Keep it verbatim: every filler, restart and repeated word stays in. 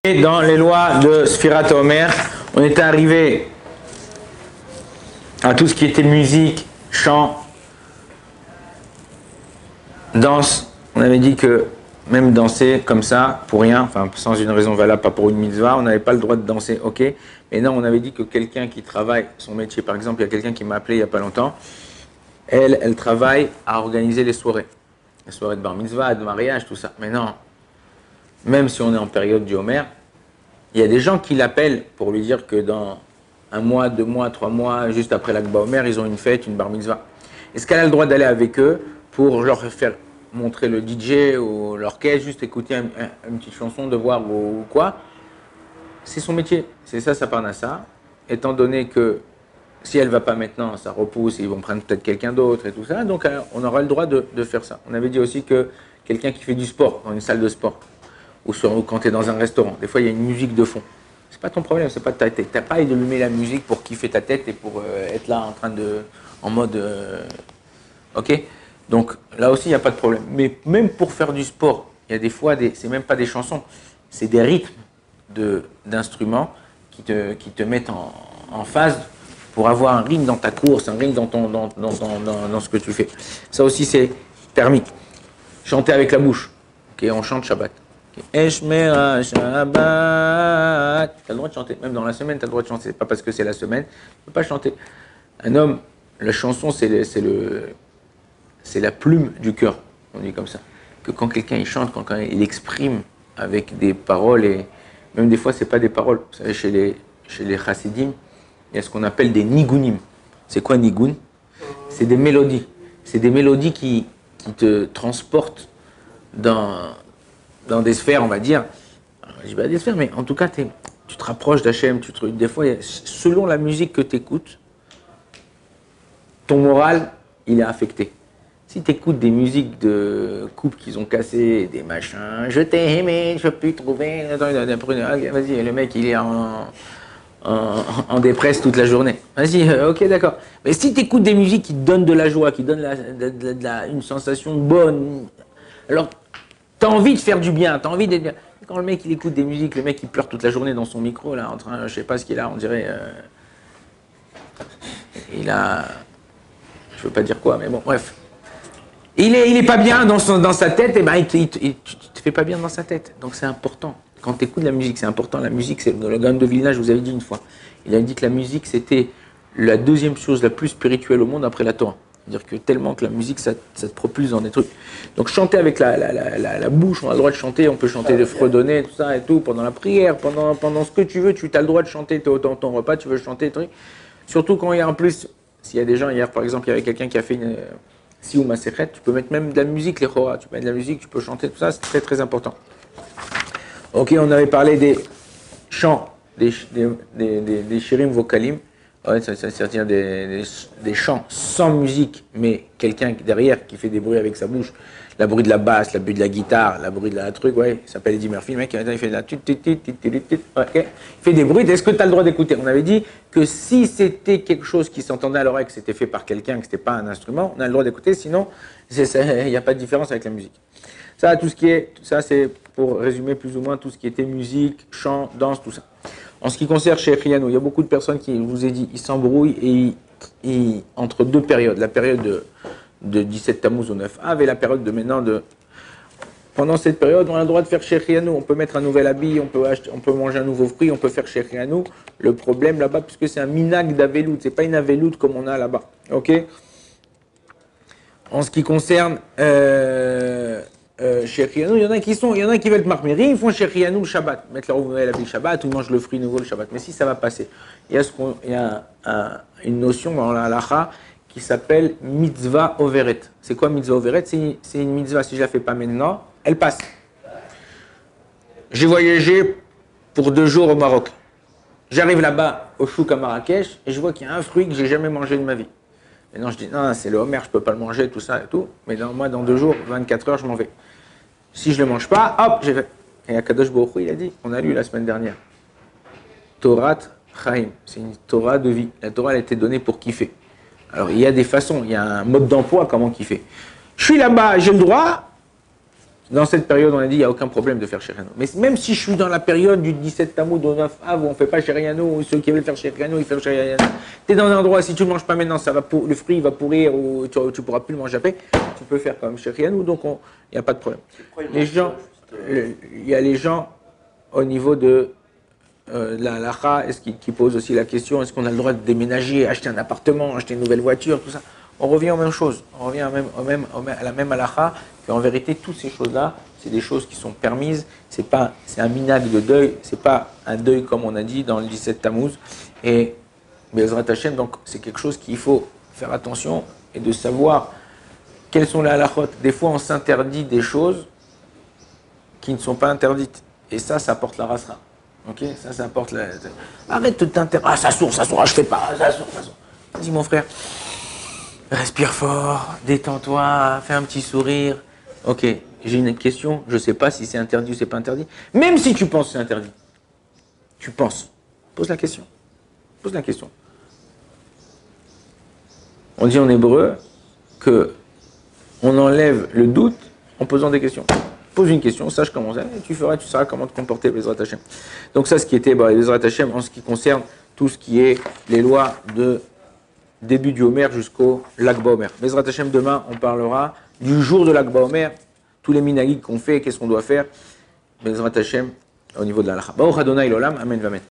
Et dans les lois de Sfirat Omer, on était arrivé à tout ce qui était musique, chant, danse. On avait dit que même danser comme ça, pour rien, enfin sans une raison valable, pas pour une mitzvah, on n'avait pas le droit de danser, ok. Mais non, on avait dit que quelqu'un qui travaille son métier, par exemple, il y a quelqu'un qui m'a appelé il n'y a pas longtemps, elle, elle travaille à organiser les soirées. Les soirées de bar mitzvah, de mariage, tout ça. Mais non, même si on est en période du Homer, il y a des gens qui l'appellent pour lui dire que dans un mois, deux mois, trois mois, juste après l'Akba Homer, ils ont une fête, une bar mitzvah. Est-ce qu'elle a le droit d'aller avec eux pour leur faire montrer le D J ou l'orchestre, juste écouter un, un, une petite chanson, de voir ou, ou quoi? C'est son métier, c'est ça, ça part à ça. Étant donné que si elle ne va pas maintenant, ça repousse, ils vont prendre peut-être quelqu'un d'autre et tout ça, donc on aura le droit de, de faire ça. On avait dit aussi que quelqu'un qui fait du sport, dans une salle de sport, ou sur, quand tu es dans un restaurant, des fois il y a une musique de fond. C'est pas ton problème, c'est pas ta tête. T'as pas à allumer la musique pour kiffer ta tête et pour euh, être là en train de, en mode, euh, ok. Donc là aussi il n'y a pas de problème. Mais même pour faire du sport, il y a des fois, des, c'est même pas des chansons, c'est des rythmes de, d'instruments qui te, qui te mettent en, en phase pour avoir un rythme dans ta course, un rythme dans, ton, dans, dans, dans, dans, dans ce que tu fais. Ça aussi c'est permis. Chanter avec la bouche, ok, on chante Shabbat. Eshmera Shabbat. Tu as le droit de chanter, même dans la semaine, tu as le droit de chanter. C'est pas parce que c'est la semaine, tu ne peux pas chanter. Un homme, la chanson, c'est, le, c'est, le, c'est la plume du cœur, on dit comme ça. Que quand quelqu'un il chante, quand, quand il exprime avec des paroles, et même des fois, ce n'est pas des paroles. Vous savez, chez les, chez les chassidim, il y a ce qu'on appelle des nigunim. C'est quoi nigun? C'est des mélodies. C'est des mélodies qui, qui te transportent dans. dans des sphères, on va dire, je dis pas des sphères, mais en tout cas, tu te rapproches d'Hachem, tu te, des fois, selon la musique que tu écoutes, ton moral, il est affecté. Si tu écoutes des musiques de couples qu'ils ont cassé, des machins, je t'ai aimé, je peux plus trouver, vas-y, le mec, il est en, en, en dépresse toute la journée. Vas-y, ok, d'accord. Mais si tu écoutes des musiques qui te donnent de la joie, qui donnent la, de, de, de la, une sensation bonne, alors, t'as envie de faire du bien, t'as envie d'être bien. Quand le mec il écoute des musiques, le mec il pleure toute la journée dans son micro, là, en train, je sais pas ce qu'il a, on dirait. Euh, il a. Je veux pas dire quoi, mais bon, bref. Il est, il est pas bien dans, son, dans sa tête, et ben il, il, il, tu te fais pas bien dans sa tête. Donc c'est important. Quand tu écoutes la musique, c'est important. La musique, c'est le Gaon de Vilna, je vous avais dit une fois. Il a dit que la musique c'était la deuxième chose la plus spirituelle au monde après la Torah. C'est-à-dire que tellement que la musique, ça, ça te propulse dans des trucs. Donc chanter avec la, la, la, la, la bouche, on a le droit de chanter, on peut chanter de fredonner, tout ça et tout, pendant la prière, pendant, pendant ce que tu veux, tu as le droit de chanter dans ton repas, tu veux chanter, truc. Surtout quand il y a en plus, s'il y a des gens, hier par exemple, il y avait quelqu'un qui a fait une si ou maséchet, tu peux mettre même de la musique, les chora, tu peux mettre de la musique, tu peux chanter, tout ça, c'est très très important. Ok, on avait parlé des chants, des, des, des, des, des shirim vocalim. Ouais, ça, ça veut dire des, des, des chants sans musique, mais quelqu'un derrière qui fait des bruits avec sa bouche. La bruit de la basse, la bruit de la guitare, la bruit de la truc, ouais, il s'appelle Eddie Murphy, le mec, il fait de la tut, tut, tut, tut, tut, tut, okay. Il fait des bruits, est-ce que tu as le droit d'écouter? On avait dit que si c'était quelque chose qui s'entendait à l'oreille, que c'était fait par quelqu'un, que c'était pas un instrument, on a le droit d'écouter, sinon, il n'y a pas de différence avec la musique. Ça, tout ce qui est, ça c'est pour résumer plus ou moins tout ce qui était musique, chant, danse, tout ça. En ce qui concerne chez Riano, il y a beaucoup de personnes qui, je vous ai dit, ils s'embrouillent et ils, ils, entre deux périodes, la période de, de dix-sept Tammuz au neuf Av et la période de maintenant de... Pendant cette période, on a le droit de faire chez Riano, on peut mettre un nouvel habit, on peut, acheter, on peut manger un nouveau fruit, on peut faire chez Riano. Le problème là-bas, puisque c'est un minag d'avelout, c'est pas une avelout comme on a là-bas, ok? En ce qui concerne... Euh, Euh, chez Rianou, il y en a qui sont, il y en a qui veulent marméri, ils font chez Rianou le Shabbat, mettre leur nouvel habit le Shabbat, ou ils mangent le fruit nouveau le Shabbat. Mais si ça va passer, il y a, ce qu'on, il y a un, une notion dans la halacha qui s'appelle mitzvah overet. C'est quoi mitzvah overet? c'est, c'est une mitzvah, si je la fais pas maintenant, elle passe. J'ai voyagé pour deux jours au Maroc. J'arrive là-bas au chouk à Marrakech et je vois qu'il y a un fruit que j'ai jamais mangé de ma vie. Et non, je dis non, c'est le Homer, je peux pas le manger, tout ça et tout. Mais dans, moi, dans deux jours, vingt-quatre heures, je m'en vais. Si je ne le mange pas, hop, j'ai fait. Et Akadosh Baruch Hu, il a dit, on a lu la semaine dernière, Torat Chaim, c'est une Torah de vie. La Torah, elle a été donnée pour kiffer. Alors, il y a des façons, il y a un mode d'emploi, comment kiffer. Je suis là-bas, j'ai le droit, Dans cette période, on a dit, il n'y a aucun problème de faire Sheriano. Mais même si je suis dans la période du dix-sept Tammuz au neuf Av, où on ne fait pas Sheriano, ou ceux qui veulent faire Sheriano, ils font Sheriano. Tu es dans un endroit, si tu ne le manges pas maintenant, ça va pour, le fruit va pourrir, ou tu ne pourras plus le manger après, tu peux faire comme Sheriano, donc il n'y a pas de problème. Les gens, il y a les gens au niveau de euh, la halakha, est-ce qui, qui posent aussi la question, est-ce qu'on a le droit de déménager, acheter un appartement, acheter une nouvelle voiture, tout ça. On revient aux mêmes choses, on revient au même, au même, au même, à la même halakha, qu'en vérité, toutes ces choses-là, c'est des choses qui sont permises, c'est pas, c'est un minag de deuil, c'est pas un deuil comme on a dit dans le dix-sept Tammuz, et Bezrat Hashem, donc c'est quelque chose qu'il faut faire attention et de savoir quelles sont les halakhot. Des fois, on s'interdit des choses qui ne sont pas interdites, et ça, ça apporte la rasra. Ok, ça, ça apporte la. Arrête de t'interdire. Ah, ça sourd, ça sourd, ah, je fais pas, ça sourd, ça sourd. Vas-y, mon frère. Respire fort, détends-toi, fais un petit sourire. Ok, j'ai une question, je ne sais pas si c'est interdit ou c'est pas interdit. Même si tu penses que c'est interdit, tu penses, pose la question. Pose la question. On dit en hébreu que on enlève le doute en posant des questions. Pose une question, sache comment c'est, et tu feras, tu sauras comment te comporter, Bezrat Hashem. Donc ça, ce qui était bah, Bezrat Hashem en ce qui concerne tout ce qui est les lois de début du Homer jusqu'au Lag BaOmer. Bezrat Hashem, demain, on parlera du jour de Lag BaOmer, tous les minagis qu'on fait, qu'est-ce qu'on doit faire. Bezrat Hashem, au niveau de la halakha. Baruch Adonai l'olam, amen, amen.